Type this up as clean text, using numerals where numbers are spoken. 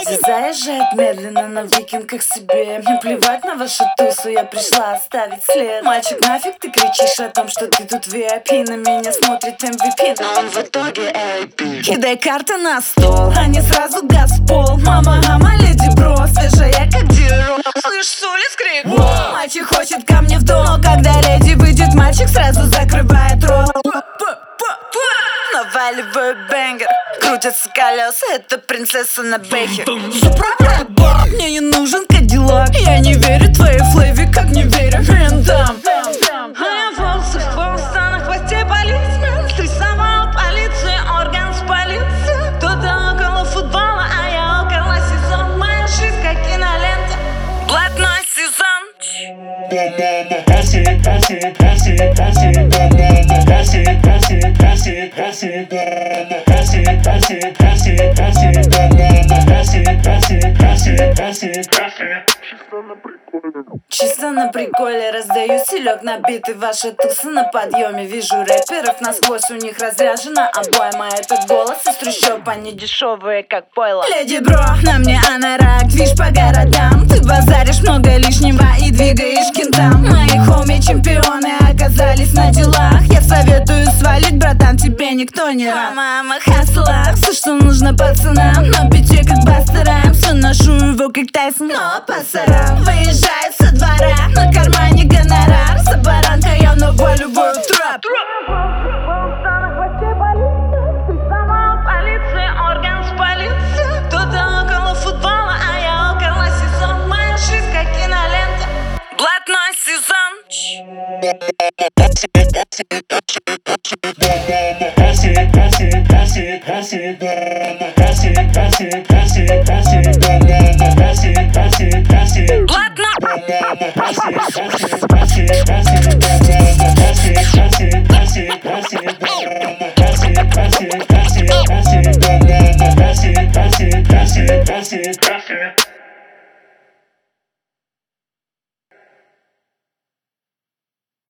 Заезжает медленно на викинг к себе. Мне плевать на вашу тусу, я пришла оставить след. Мальчик, нафиг ты кричишь о том, что ты тут VIP? На меня смотрит MVP, но он в итоге AP. Кидай карты на стол, а не сразу газ в пол. Мама, леди бро, свежая как Диро. Слышь, с улиц крик, мальчик хочет ко мне в дом. Но когда леди выйдет, мальчик сразу закрывает рот. Наваливаю бэнгер, крутятся колеса, это принцесса на бэхе. Заправляет бак, мне не нужен кадиллак. Я не верю твоей флейве, как не верю ментам. А я волосы в хвоста, на хвосте полисмен. Стрессовал полиция, орган с полицией. Кто-то около футбола, а я около сезон. Моя жизнь как кинолента, блатной сезон. Чисто на приколе, раздаю селек набитый. Ваша туса на подъеме, вижу рэперов насквозь. У них разряжена обойма. Этот голос из трущоб, они дешевые как пойло. Леди бро, на мне анорак, движ по городам. Ты базаришь много лишнего и двигаешь кентам. Мои хоми чемпионы оказались на делах. Я советую свалить, братан, тебе никто не рад. Мама хасла, все, что нужно пацанам. На бите как бастерам, все ношу его как Тайсон. Но пасарам выезжает со двора, на кармане гонорар. За баранка я наваливаю трэп. Полиция, орган с полицией. Кто-то около футбола, а я около сезон. Моя жизнь как кинолента, блатной сезон. Блатно.